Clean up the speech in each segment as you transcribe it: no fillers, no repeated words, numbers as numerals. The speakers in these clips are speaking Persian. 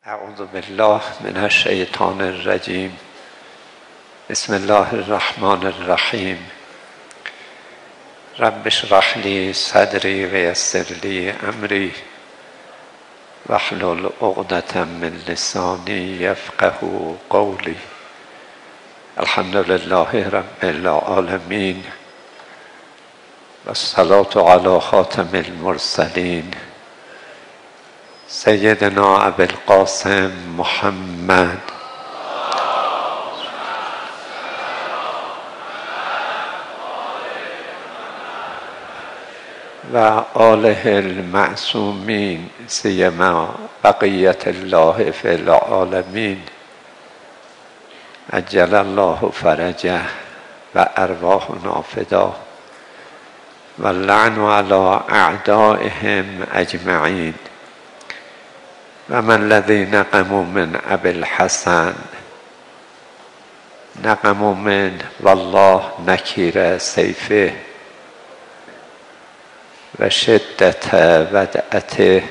اعوذ بالله من الشیطان الرجیم. بسم الله الرحمن الرحیم. رب اشرح لی صدری و یسر لی امری واحلل عقدة من لسانی یفقهوا قولی. الحمد لله رب العالمین و الصلاة علی خاتم المرسلین سیدنا ابی القاسم محمد و آله المعصومین سیما بقیت الله فی العالمین عجل الله فرجه و ارواحنا فدا و اللعن علی اعدائهم اجمعین. و من الذی نقموا من ابی الحسن نقموا من والله نکیر سیفه و شدت ودعته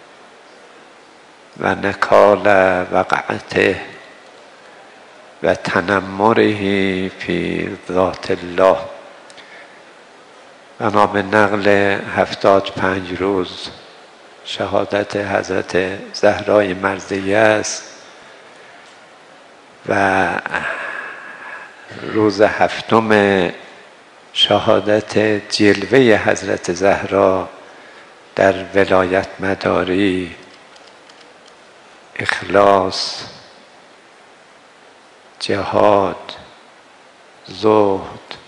و نکال وقعته و تنمره فی ذات الله. بنا به نقل 75 روز شهادت حضرت زهرای مرضیه است و روز هفتم شهادت جلوه حضرت زهرا در ولایت مداری، اخلاص، جهاد، زهد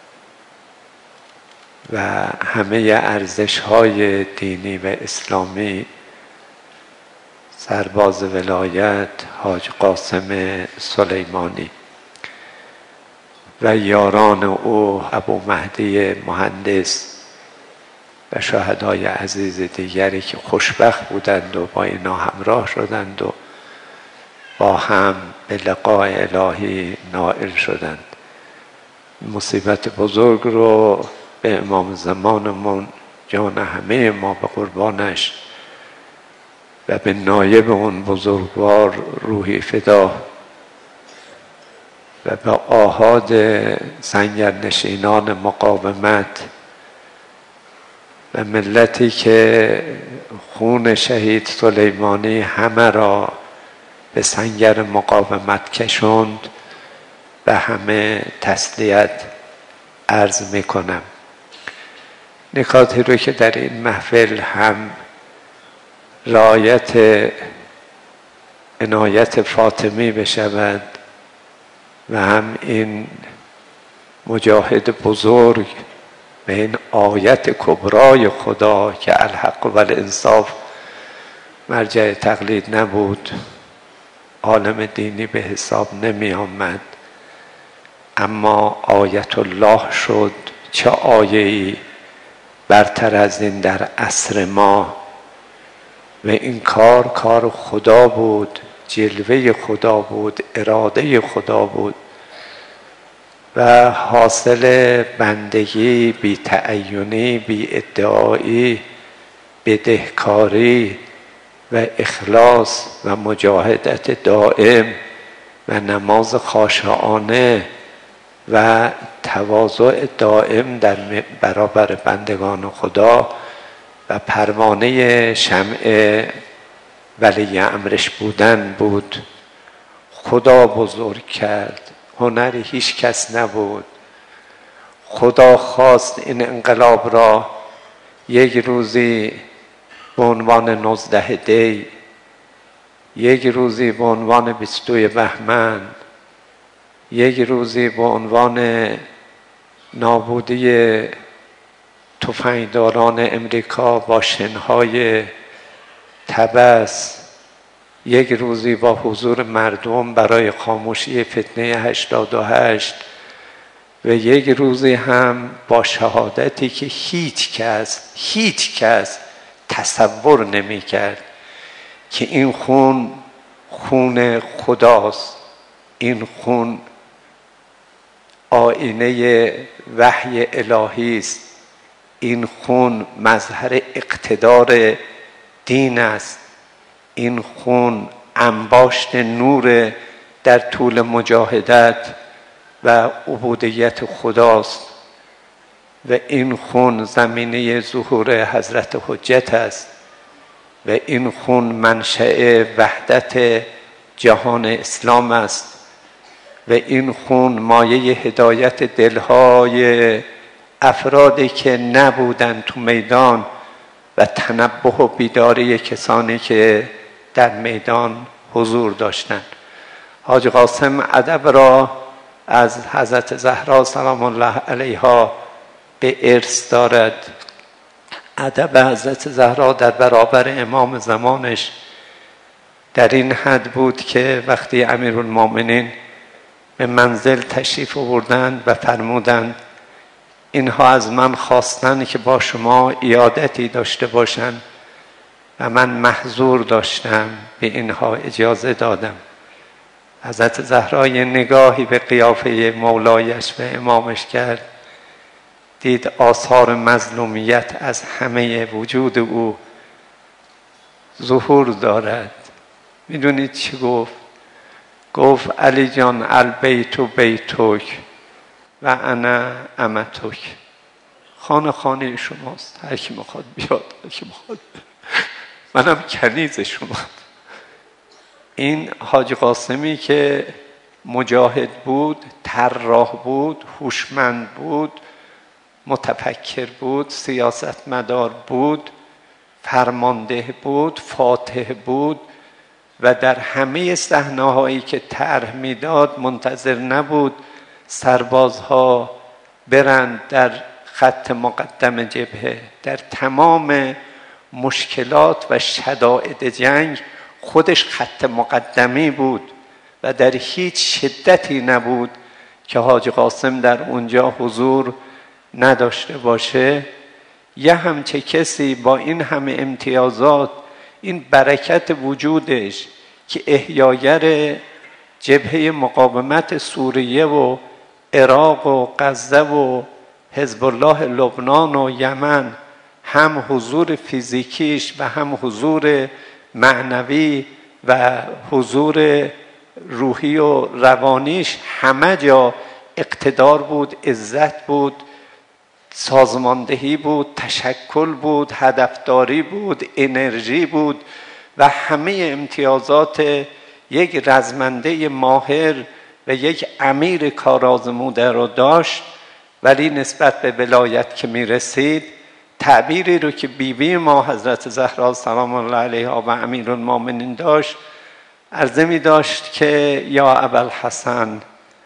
و همه ارزش‌های دینی و اسلامی سرباز ولایت حاج قاسم سلیمانی و یاران او ابو مهدی مهندس و شهدای عزیز دیگری که خوشبخت بودند و با اینا همراه شدند و با هم به لقاء الهی نائل شدند. مصیبت بزرگ رو به امام زمانمون جان همه ما به قربانش و به نایب اون بزرگوار روحی فدا و به آحاد سنگرنشینان مقاومت و ملتی که خون شهید سلیمانی همه را به سنگر مقاومت کشوند و همه تسلیت عرض میکنم. نکاتی رو که در این محفل هم رعایت عنایت فاطمی بشود و هم این مجاهد بزرگ و این آیت کبرای خدا که الحق و الانصاف مرجع تقلید نبود، عالم دینی به حساب نمی آمد، اما آیت الله شد. چه آیه‌ای برتر از این در عصر ما؟ و این کار خدا بود، جلوه خدا بود، اراده خدا بود و حاصل بندگی بی تعینی، بی ادعایی، بدهکاری و اخلاص و مجاهدت دائم و نماز خاشعانه و تواضع دائم در برابر بندگان خدا و پروانه شمع ولی امرش بودن بود. خدا بزرگ کرد، هنر هیچ کس نبود. خدا خواست این انقلاب را یک روزی به عنوان 19 دی، یک روزی به عنوان 22 بهمن، یک روزی به عنوان نابودی تفنگداران امریکا با شنهای طبس، یک روزی با حضور مردم برای خاموشی فتنه 88 و یک روزی هم با شهادتی که هیچ کس تصور نمی کرد که این خون خداست، این خون آینه وحی الهی است، این خون مظهر اقتدار دین است، این خون انباشت نور در طول مجاهدت و عبودیت خداست و این خون زمینه ظهور حضرت حجت است و این خون منشأ وحدت جهان اسلام است و این خون مایه هدایت دلهای افرادی که نبودند تو میدان و تنبه و بیداری کسانی که در میدان حضور داشتند. حاج قاسم ادب را از حضرت زهرا سلام الله علیها به ارث دارد. ادب حضرت زهرا در برابر امام زمانش در این حد بود که وقتی امیرالمومنین به منزل تشریف آوردند و فرمودند اینها از من خواستند که با شما عیادتی داشته باشند و من محظور داشتم، به اینها اجازه دادم. حضرت زهرا نگاهی به قیافه مولایش و امامش کرد، دید آثار مظلومیت از همه وجود او ظهور دارد. میدونید چی گفت؟ گفت علی جان البیت بیتک و انا امتک. خانه شماست، هر کی میخواد بیاد، هر کی میخواد منم کنیز شما. این حاج قاسمی که مجاهد بود، طراح بود، هوشمند بود، متفکر بود، سیاستمدار بود، فرمانده بود، فاتح بود و در همه صحنه‌هایی که طرح میداد منتظر نبود سربازها برند در خط مقدم جبهه. در تمام مشکلات و شدائد جنگ خودش خط مقدمی بود و در هیچ شدتی نبود که حاج قاسم در اونجا حضور نداشته باشه. یه همچه کسی با این همه امتیازات، این برکت وجودش که احیاگر جبهه مقاومت سوریه و عراق و غزه و حزب الله لبنان و یمن، هم حضور فیزیکیش و هم حضور معنوی و حضور روحی و روانیش همه جا اقتدار بود، عزت بود، سازماندهی بود، تشکل بود، هدفداری بود، انرژی بود و همه امتیازات یک رزمنده ماهر و یک امیر کارآزموده رو داشت. ولی نسبت به ولایت که می رسید، تعبیری رو که بیبی ما حضرت زهرا سلام الله علیها و امیرالمومنین داشت، عرضه می داشت که یا ابوالحسن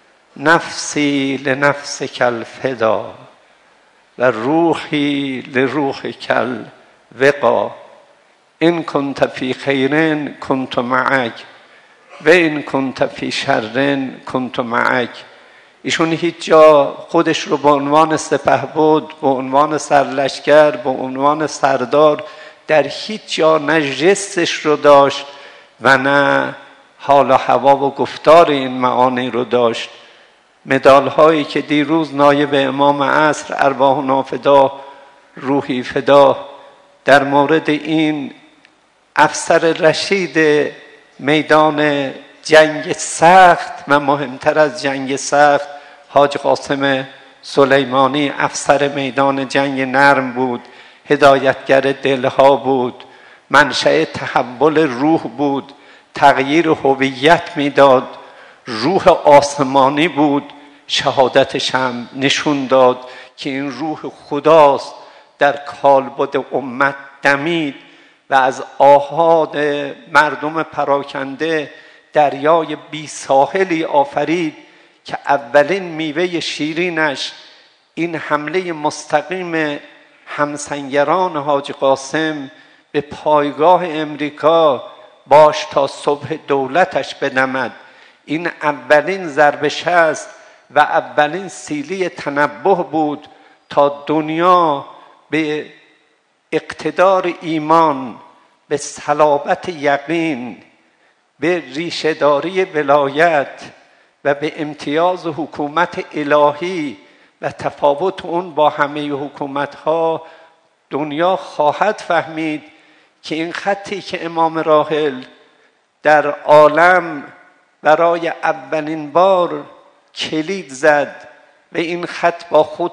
نفسی لنفسک الفدا و روحی لروحک الوقا ان کنت فی خیر کنت معک و ان کنت فی شر کنت معک. ایشون هیچ جا خودش رو به عنوان سپهبد، به عنوان سرلشکر، به عنوان سردار در هیچ جا نه جستش رو داشت و نه حال و هوا و گفتار این معانی رو داشت. مدال هایی که دیروز نایب امام عصر ارواحنا فدا روحی فدا در مورد این افسر رشید میدان جنگ سخت و مهمتر از جنگ سخت حاج قاسم سلیمانی افسر میدان جنگ نرم بود، هدایتگر دلها بود، منشأ تحول روح بود، تغییر هویت میداد، روح آسمانی بود. شهادتش هم نشون داد که این روح خداست در کالبد امت دمید و از آحاد مردم پراکنده دریای بی ساحلی آفرید که اولین میوه شیرینش این حمله مستقیم همسنگران حاج قاسم به پایگاه امریکا باش تا صبح دولتش بدمد، این اولین ضربه شست و اولین سیلی تنبه بود تا دنیا به اقتدار ایمان، به صلابت یقین، به ریشه‌داری ولایت و به امتیاز حکومت الهی و تفاوت اون با همه حکومت‌ها دنیا خواهد فهمید که این خطی که امام راحل در عالم برای اولین بار کلید زد و این خط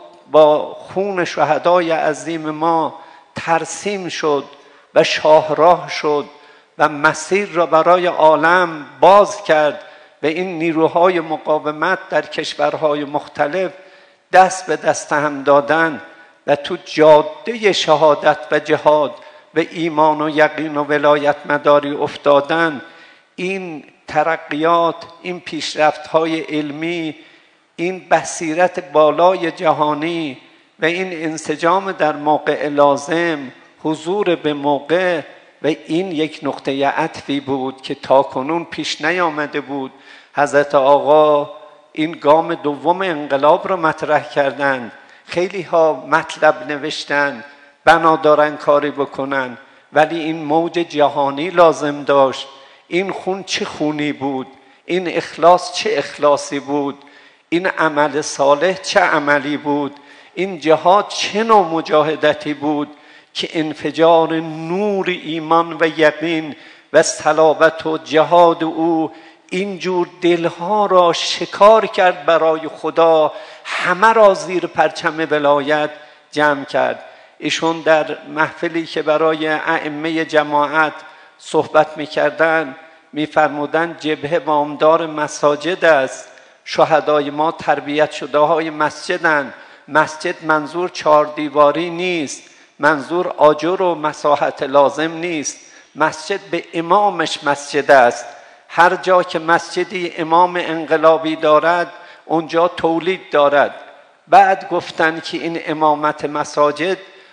با خون شهدای عظیم ما ترسیم شد و شاهراه شد و مسیر را برای عالم باز کرد و این نیروهای مقاومت در کشورهای مختلف دست به دست هم دادن و تو جاده شهادت و جهاد و ایمان و یقین و ولایت مداری افتادن. این ترقیات، این پیشرفت‌های علمی، این بصیرت بالای جهانی و این انسجام در موقع لازم، حضور به موقع و این یک نقطه عطفی بود که تاکنون پیش نیامده بود. حضرت آقا این گام دوم انقلاب را مطرح کردند. خیلی ها مطلب نوشتن، بنا دارن کاری بکنن، ولی این موج جهانی لازم داشت. این خون چه خونی بود، این اخلاص چه اخلاصی بود، این عمل صالح چه عملی بود، این جهاد چه نوع مجاهدتی بود که انفجار نور ایمان و یقین و صلابت و جهاد او اینجور دلها را شکار کرد برای خدا، همه را زیر پرچم ولایت جمع کرد. ایشون در محفلی که برای ائمه جماعت صحبت میکردن میفرمودن جبهه وامدار مساجد است. شهدای ما تربیت شده های مسجدن. مسجد منظور 4 دیواری نیست، منظور آجر و مساحت لازم نیست. مسجد به امامش مسجد است. هر جا که مسجدی امام انقلابی دارد اونجا تولید دارد. بعد گفتن که این امامت مساجد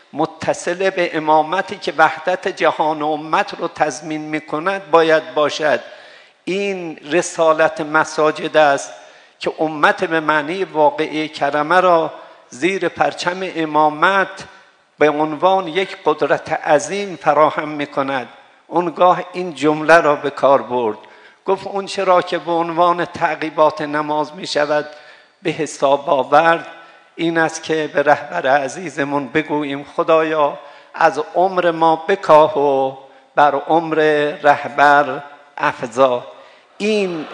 متصل به امامتی که وحدت جهان و امت رو تضمین میکند باید باشد. این رسالت مساجد است که امت به معنی واقعی کلمه را زیر پرچم امامت به عنوان یک قدرت عظیم فراهم میکند. اونگاه این جمله را به کار برد، گفت اون چرا که به عنوان تعقیبات نماز می شود به حساب آورد این است که به رهبر عزیزمون بگوییم خدایا از عمر ما بکاه و بر عمر رهبر افزا. این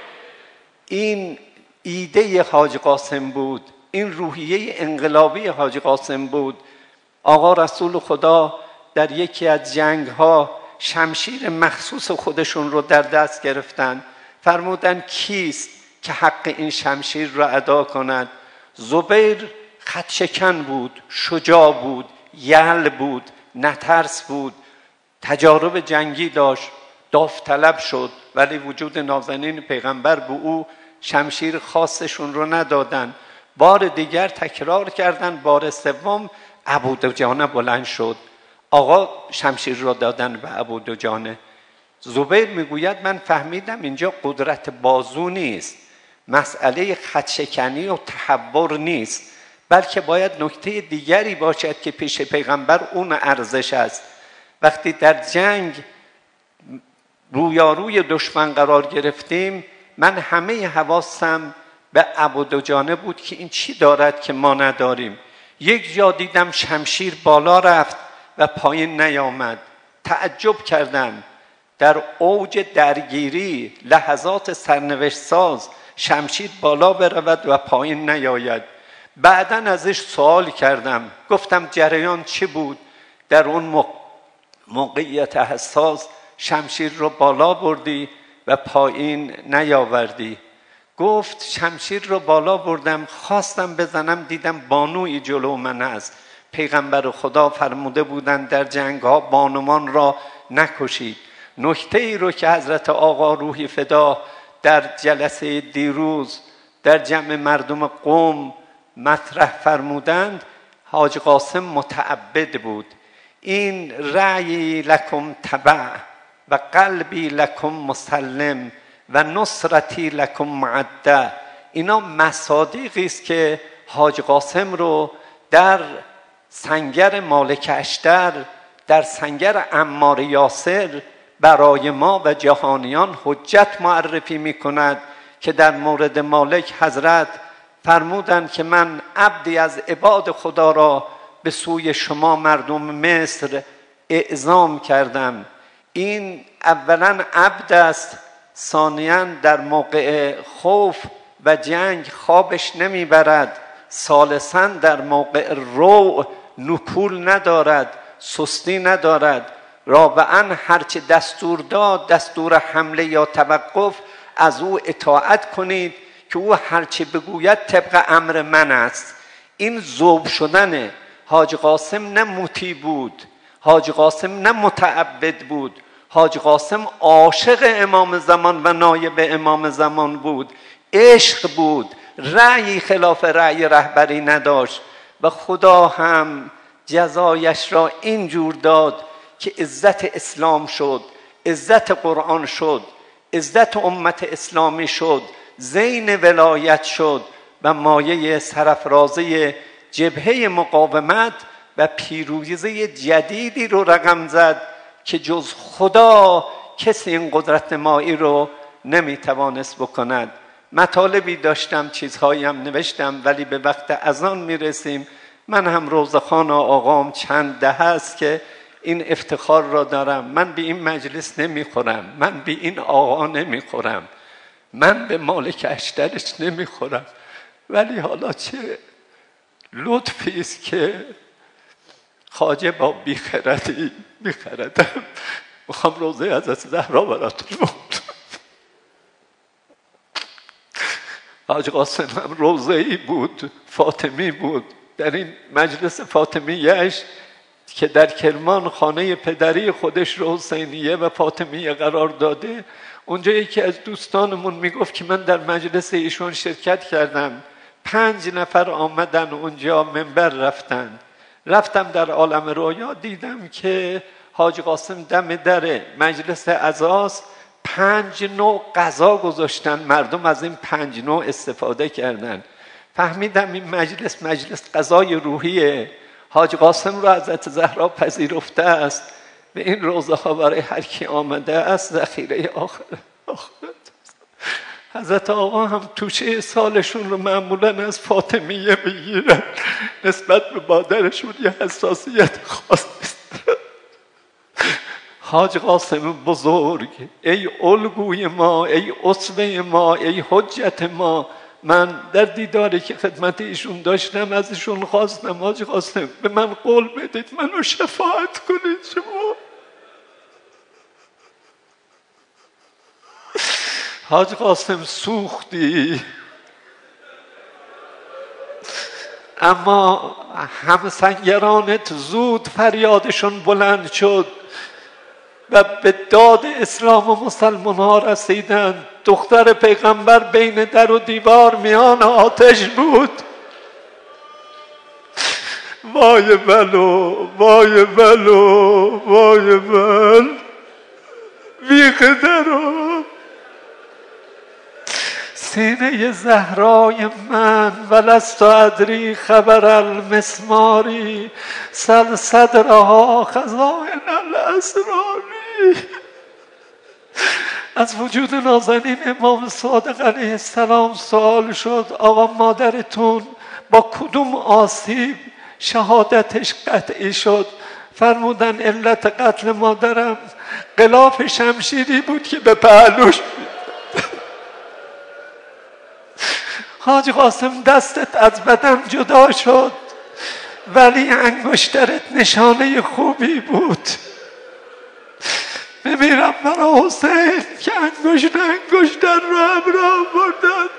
ایده حاج قاسم بود، این روحیه انقلابی حاج قاسم بود. آقا رسول خدا در یکی از جنگ ها شمشیر مخصوص خودشون رو در دست گرفتن. فرمودن کیست که حق این شمشیر را ادا کند؟ زبیر خط شکن بود، شجاع بود، یل بود، نترس بود، تجارب جنگی داشت، داوطلب شد، ولی وجود نازنین پیغمبر به او شمشیر خاصشون رو ندادن. بار دیگر تکرار کردن، بار سوم ابودجانه بلند شد، آقا شمشیر را دادن به ابودجانه. زبیر میگوید من فهمیدم اینجا قدرت بازو نیست، مسئله خطشکنی و تحور نیست، بلکه باید نکته دیگری باشد که پیش پیغمبر اون ارزش است. وقتی در جنگ رویاروی دشمن قرار گرفتیم من همه حواسم به ابودجانه بود که این چی دارد که ما نداریم. یک جا دیدم شمشیر بالا رفت و پایین نیامد. تعجب کردم، در اوج درگیری لحظات سرنوشت ساز شمشیر بالا برود و پایین نیاید. بعداً ازش سوال کردم، گفتم جریان چی بود؟ در اون موقعیت حساس شمشیر رو بالا بردی و پایین نیاوردی. گفت شمشیر رو بالا بردم، خواستم بزنم، دیدم بانوی جلو من است. پیغمبر خدا فرموده بودند در جنگ ها بانوان را نکشید. نکته ای رو که حضرت آقا روحی فدا در جلسه دیروز در جمع مردم قم مطرح فرمودند، حاج قاسم متعبد بود. این رأی لکم تبع و قلبی لکم مسلم و نصرتی لکم معده، اینا مصادیقی است که حاج قاسم رو در سنگر مالک اشتر، در سنگر عمار یاسر برای ما و جهانیان حجت معرفی می کند که در مورد مالک حضرت فرمودند که من عبدی از عباد خدا را به سوی شما مردم مصر اعزام کردم. این اولا عبد است، ثانیاً در موقع خوف و جنگ خوابش نمیبرد، ثالثاً در موقع روع نکول ندارد، سستی ندارد، رابعاً هرچه دستور داد، دستور حمله یا توقف، از او اطاعت کنید که او هرچه بگوید طبق امر من است. این ذوب شدن حاج قاسم نه مطیع بود، حاج قاسم نه متعبد بود، حاج قاسم عاشق امام زمان و نایب امام زمان بود، عشق بود، رأی خلاف رأی رهبری نداشت و خدا هم جزایش را اینجور داد که عزت اسلام شد، عزت قرآن شد، عزت امت اسلامی شد، زین ولایت شد و مایه سرافرازی جبهه مقاومت و پیروزی جدیدی رو رقم زد که جز خدا کسی این قدرت نمایی رو نمیتوانست بکند. مطالبی داشتم، چیزهایی هم نوشتم، ولی به وقت اذان میرسیم. من هم روزخان آقام چند ده هست که این افتخار را دارم. من به این مجلس نمیخورم، من به این آقا نمیخورم، من به مالک اشترش نمیخورم، ولی حالا چه لطفی است که خواجه با بیخردی میخردم. میخوام روزه حضرت زهرا براتون بخونم. حاج قاسم هم روزه‌ای بود، فاطمی بود. در این مجلس فاطمیه‌اش که در کرمان خانه پدری خودش رو حسینیه و فاطمیه قرار داده، اونجا یکی از دوستانمون میگفت که من در مجلس ایشون شرکت کردم، 5 نفر آمدن اونجا منبر رفتم در عالم رویا، دیدم که حاج قاسم دم در مجلس عزاست، 5 نوع غذا گذاشتن، مردم از این 5 نوع استفاده کردن. فهمیدم این مجلس غذای روحیه، حاج قاسم رو حضرت زهرا پذیرفته است و این روزه ها برای هر کی آمده است ذخیره آخرت. حضرت آقا هم توشه سالشون رو معمولا از فاطمیه بگیرن، نسبت به مادرشون یه حساسیت خاص نیست. حاج قاسم بزرگ، ای الگوی ما، ای اسوه ما، ای حجت ما. من در دیداری که خدمت ایشون داشتم ازشون خواستم حاج قاسم به من قول بدید منو شفاعت کنید شما. حاج قاسم سوختی، اما همسنگرانت زود فریادشون بلند شد و به داد اسلام و مسلمان ها رسیدند. دختر پیغمبر بین در و دیوار میان آتش بود. وای بلو، وای بلو، وای بل، بیخ درو سینه زهرای من، ولست ادری خبر المسماری، سل صدرها خزائن الاسراری. از وجود نازنین امام صادق علیه السلام سوال شد آقا مادرتون با کدوم آسیب شهادتش قطعی شد؟ فرمودن علت قتل مادرم غلاف شمشیری بود که به پهلوش حاج قاسم دستت از بدن جدا شد ولی انگشترت نشانه خوبی بود. بمیرم برای حسین که انگشتر رو همراه بردن.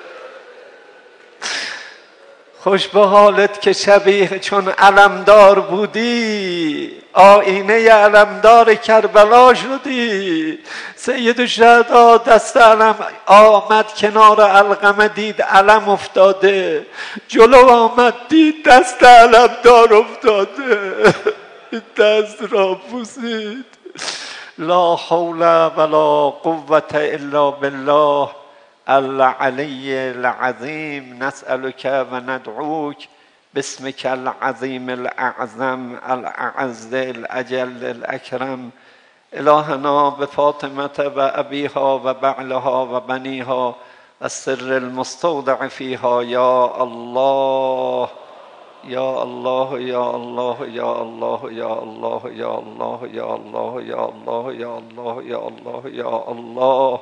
خوش به حالت که شبیه چون علمدار بودی، آینه علمدار کربلا شدی. سید الشهدا دست علم آمد کنار علقمه، دید علم افتاده، جلو آمد دید دست علمدار افتاده، دست را بوسید. لا حول ولا قوة الا بالله العلی العظیم. نسألك و ندعوک باسمك العظیم الاعظم الاعز الاجل الاکرم. الهنا بفاطمة و ابیها و بعلها و بنیها و السر المستودع فیها یا الله یا الله یا الله یا الله یا الله یا الله یا الله یا الله یا الله یا الله یا الله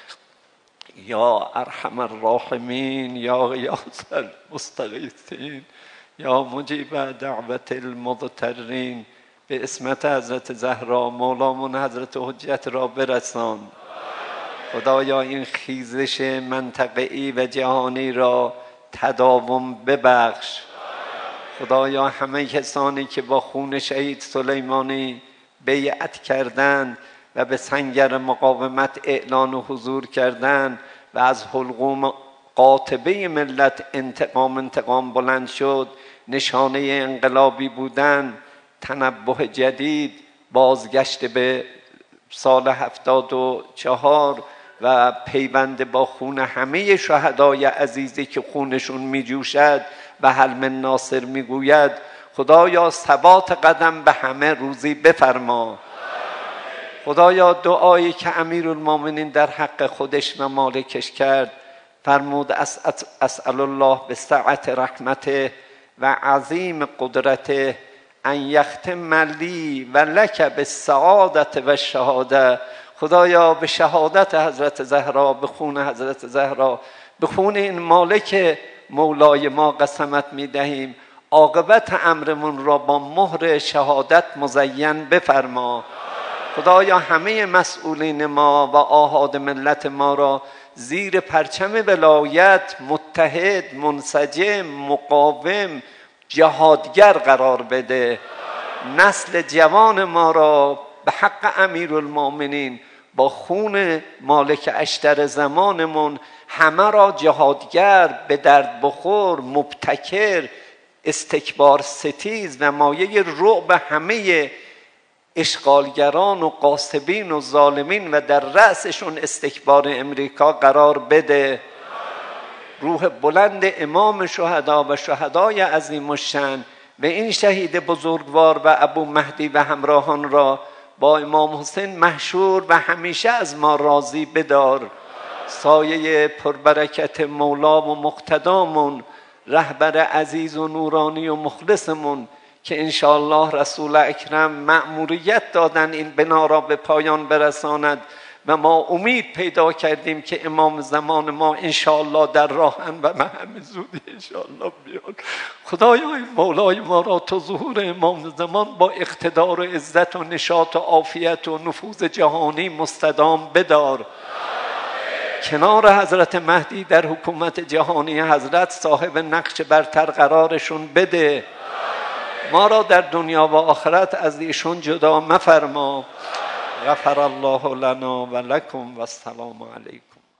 یا ارحم الراحمین یا غیاث المستغیثین یا مجیب دعوت المضطرین به اسمت حضرت زهرا مولامون حضرت حجت را برسان. خدایا این خیزش منطقه‌ای و جهانی را تداوم ببخش. خدایا همه کسانی که با خون شهید سلیمانی بیعت کردند و به سنگر مقاومت اعلان و حضور کردند و از حلقوم قاطبه ملت انتقام بلند شد، نشانه انقلابی بودند، تنبه جدید، بازگشت به سال 74 و پیوند با خون همه شهدای عزیزی که خونشون می جوشد و حلم ناصر می گوید. خدایا ثبات قدم به همه روزی بفرما. خدایا دعایی که امیرالمومنین در حق خودش و مالکش کرد، فرمود اسأل الله به سعت رحمته و عظیم قدرته ان یختم لی و لک بالسعادت و الشهاده. خدایا به شهادت حضرت زهرا، به خون حضرت زهرا، به خون این مالک مولای ما قسمت می دهیم عاقبت امرمون را با مهر شهادت مزین بفرما. خدایا همه مسئولین ما و آحاد ملت ما را زیر پرچم ولایت متحد، منسجم، مقاوم، جهادگر قرار بده. نسل جوان ما را به حق امیرالمومنین با خون مالک اشتر زمانمون همه را جهادگر، به درد بخور، مبتکر، استکبار ستیز و مایه رعب همه اشغالگران و غاصبین و ظالمین و در رأسشون استکبار امریکا قرار بده. روح بلند امام شهدا و شهدای عظیم الشأن و این شهید بزرگوار و ابو مهدی و همراهان را با امام حسین محشور و همیشه از ما راضی بدار. سایه پربرکت مولا و مقتدامون، رهبر عزیز و نورانی و مخلصمون که انشاءالله رسول اکرم مأموریت دادن این بنا را به پایان برساند و ما امید پیدا کردیم که امام زمان ما انشاءالله در راهن و همه زودی انشاءالله بیاد. خدایا مولای ما را تا ظهور امام زمان با اقتدار و عزت و نشاط و عافیت و نفوذ جهانی مستدام بدار. کنار حضرت مهدی در حکومت جهانی حضرت صاحب نقش برتر قرارشون بده. ما را در دنیا و آخرت از ایشون جدا مفرما. غفر الله لنا و لکم و السلام علیکم.